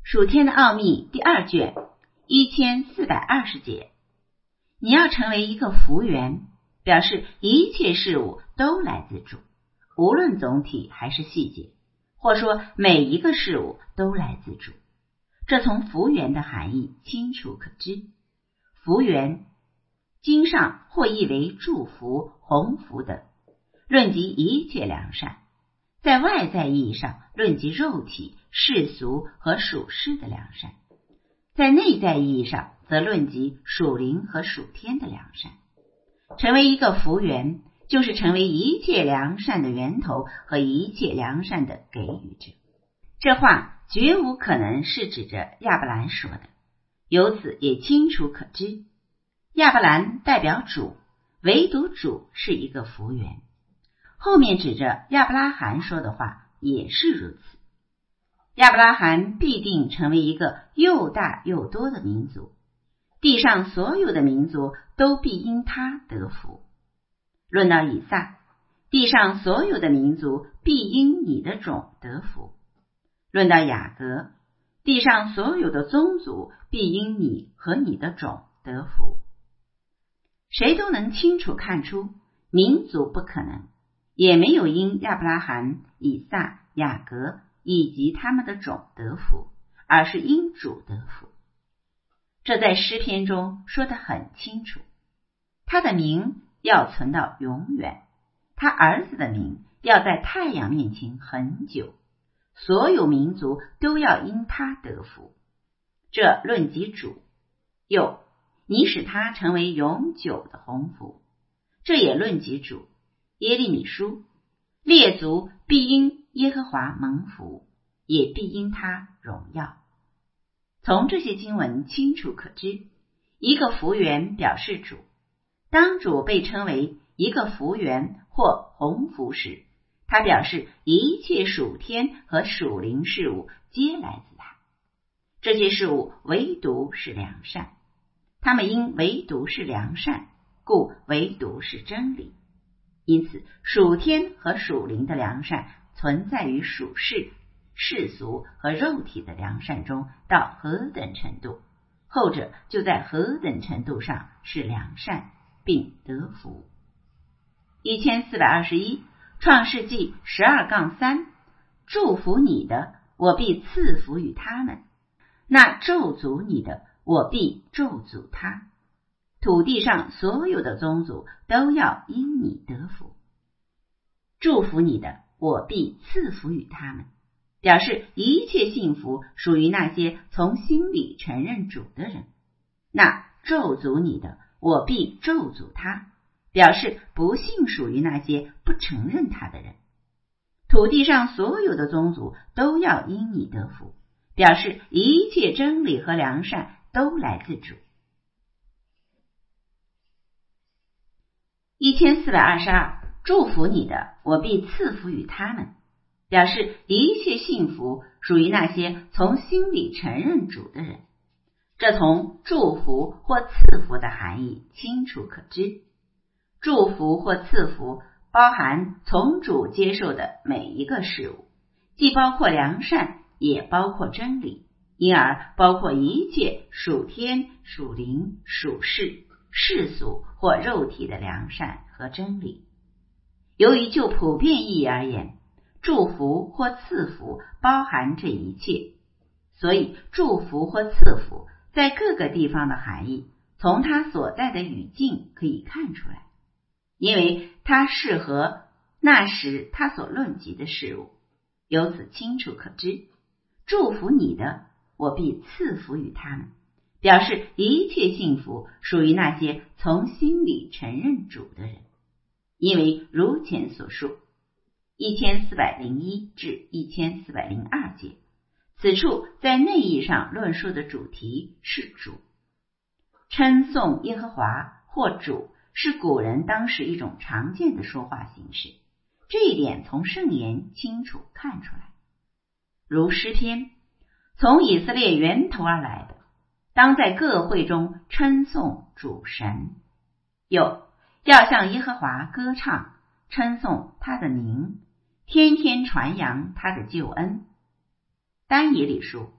属天的奥秘第2卷1420节。你要成为一个福源，表示一切事物都来自主，无论总体还是细节，或说每一个事物都来自主。这从福源的含义清楚可知。福源经上或译为祝福、鸿福等，论及一切良善。在外在意义上论及肉体、世俗和属世的良善，在内在意义上则论及属灵和属天的良善。成为一个福源，就是成为一切良善的源头和一切良善的给予者。这话绝无可能是指着亚伯兰说的，由此也清楚可知，亚伯兰代表主，唯独主是一个福源。后面指着亚伯拉罕说的话也是如此。亚伯拉罕必定成为一个又大又多的民族，地上所有的民族都必因他得福。论到以撒，地上所有的民族必因你的种得福。论到雅各，地上所有的宗族必因你和你的种得福。谁都能清楚看出，民族不可能，也没有因亚伯拉罕、以撒、雅各以及他们的种得福，而是因主得福。这在诗篇中说得很清楚，他的名要存到永远，他儿子的名要在太阳面前很久，所有民族都要因他得福。这论及主。又你使他成为永久的鸿福，这也论及主。耶利米书，列族必因耶和华蒙福，也必因他荣耀。从这些经文清楚可知，一个福源表示主。当主被称为一个福源或鸿福时，他表示一切属天和属灵事物皆来自他。这些事物唯独是良善，他们因唯独是良善，故唯独是真理。因此属天和属灵的良善存在于属世、世俗和肉体的良善中到何等程度，后者就在何等程度上是良善并得福。1421创世纪12-3，祝福你的，我必赐福于他们；那咒诅你的，我必咒诅他。土地上所有的宗族都要因你得福。祝福你的，我必赐福于他们，表示一切幸福属于那些从心里承认主的人。那咒诅你的，我必咒诅他，表示不幸属于那些不承认他的人。土地上所有的宗族都要因你得福，表示一切真理和良善都来自主。1422祝福你的，我必赐福于他们，表示一切幸福属于那些从心里承认主的人。这从祝福或赐福的含义清楚可知。祝福或赐福包含从主接受的每一个事物，既包括良善，也包括真理，因而包括一切属天、属灵、属世、世俗或肉体的良善和真理。由于就普遍意义而言，祝福或赐福包含这一切，所以祝福或赐福在各个地方的含义，从它所在的语境可以看出来，因为它适合那时它所论及的事物。由此清楚可知，祝福你的，我必赐福于他们，表示一切幸福属于那些从心里承认主的人。因为如前所述1401至1402节，此处在内义上论述的主题是主。称颂耶和华或主是古人当时一种常见的说话形式，这一点从圣言清楚看出来。如诗篇，从以色列源头而来的，当在各会中称颂主神。又要向耶和华歌唱，称颂他的名，天天传扬他的救恩。但以理书，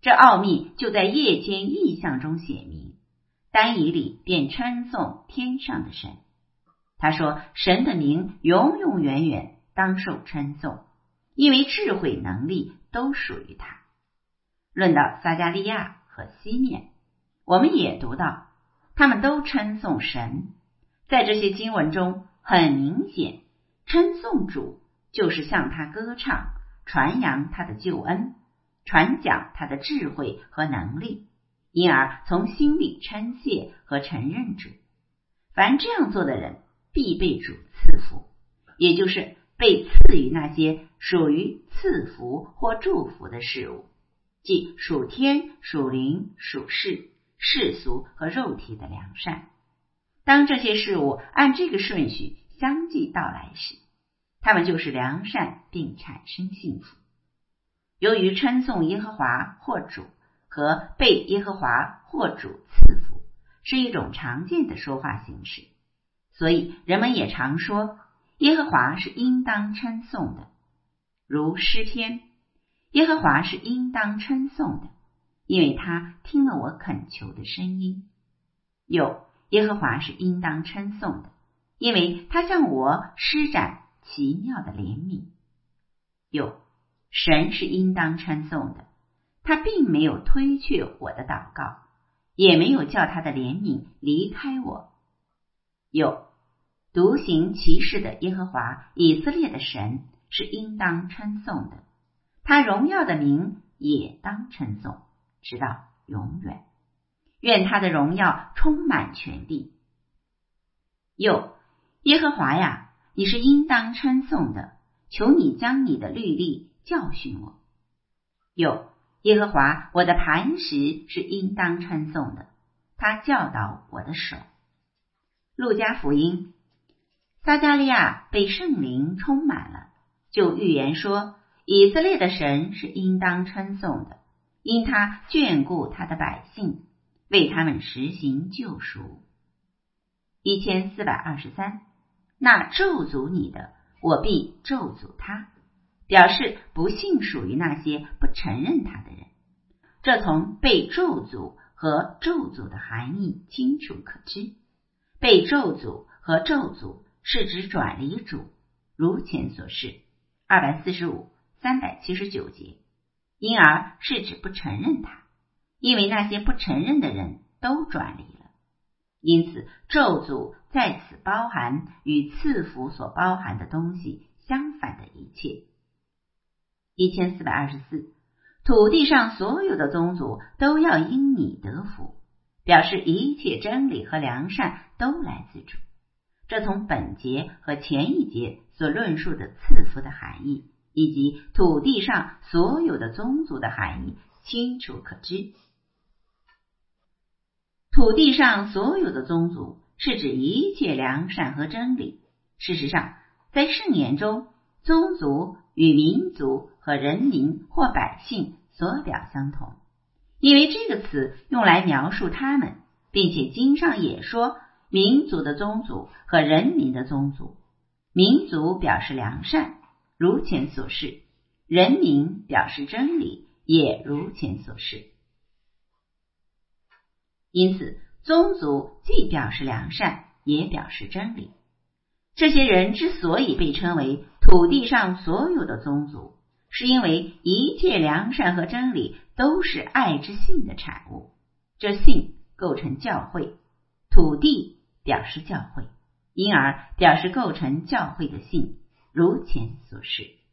这奥秘就在夜间异象中显明，丹以理便称颂天上的神。他说，神的名永永远远当受称颂，因为智慧能力都属于他。论到撒迦利亚和西面，我们也读到他们都称颂神。在这些经文中，很明显，称颂主就是向他歌唱，传扬他的救恩，传讲他的智慧和能力，因而从心里称谢和承认主。凡这样做的人，必被主赐福，也就是被赐予那些属于赐福或祝福的事物，即属天、属灵、属世、世俗和肉体的良善。当这些事物按这个顺序相继到来时，他们就是良善并产生幸福。由于称颂耶和华或主和被耶和华或主赐福是一种常见的说话形式，所以人们也常说耶和华是应当称颂的。如诗篇，耶和华是应当称颂的，因为他听了我恳求的声音。又耶和华是应当称颂的，因为他向我施展奇妙的怜悯。又神是应当称颂的，他并没有推却我的祷告，也没有叫他的怜悯离开我。又独行其事的耶和华以色列的神是应当称颂的，他荣耀的名也当称颂，直到永远。愿他的荣耀充满全地。又耶和华呀，你是应当称颂的，求你将你的律例教训我。又耶和华我的磐石是应当称颂的，他教导我的手。路加福音，撒迦利亚被圣灵充满了，就预言说，以色列的神是应当称颂的，因他眷顾他的百姓，为他们实行救赎。1423，那咒诅你的，我必咒诅他，表示不幸属于那些不承认他的人。这从被咒诅和咒诅的含义清楚可知。被咒诅和咒诅是指转离主，如前所示245、379节，因而是指不承认他，因为那些不承认的人都转离了。因此咒诅在此包含与赐福所包含的东西相反的一切。1424，土地上所有的宗族都要因你得福，表示一切真理和良善都来自主。这从本节和前一节所论述的赐福的含义，以及土地上所有的宗族的含义清楚可知。土地上所有的宗族是指一切良善和真理。事实上，在圣言中，宗族与民族和人民或百姓所表相同，因为这个词用来描述他们，并且经上也说民族的宗族和人民的宗族。民族表示良善，如前所示；人民表示真理，也如前所示。因此宗族既表示良善，也表示真理。这些人之所以被称为土地上所有的宗族，是因为一切良善和真理都是爱之信的产物。这信构成教会，土地表示教会，因而表示构成教会的信，如前所示。